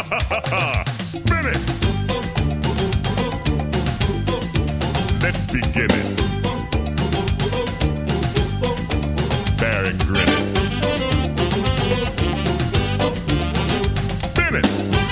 Spin it. Let's begin it. Bear and grin it. Spin it.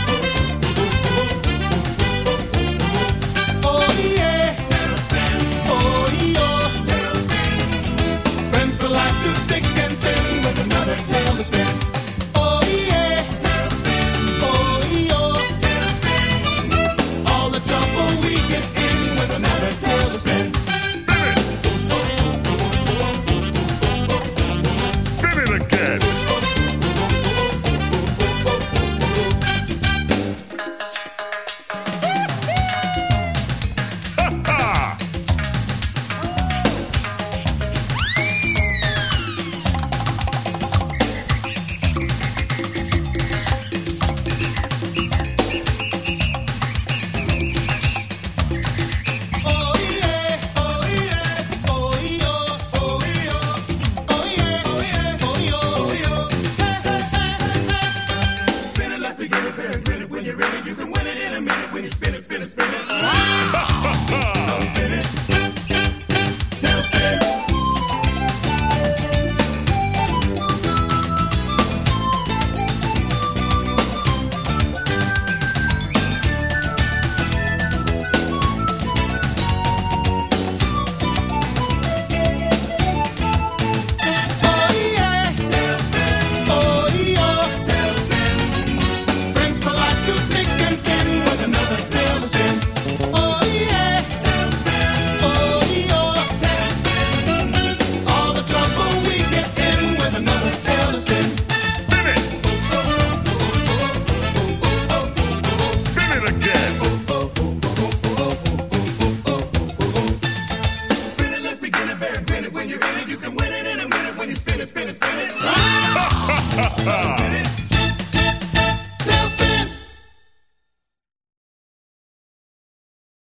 Oh yeah, tailspin. Oh yeah, tailspin. Friends for life, too thick and thin, with another tail to spin. Oh yeah, tailspin. Oh yeah, tailspin. All the trouble we get in with another tail to spin. Spin it. Spin it again. Oh yeah, oh yeah, oh yeah, oh yeah, oh yeah, oh yeah, oh yeah, oh yeah. Hey, hey, hey, hey. Spin it, let's begin it, bear and grin it. When you're ready, you can win it in a minute. When you spin it, spin it, spin it. So spin it, tailspin. Oh yeah, tailspin. Oh yeah, tailspin. Friends for life, too thick and thin, with another tail to spin. Oh yeah, tailspin. Oh yeah, tailspin. All the trouble we get in with another tail to spin. Spin it. Spin it again. Spin it, let's begin it, bear and grin it. When you're in it, you can win it in a minute. When you spin it, spin it, spin it. Spin it.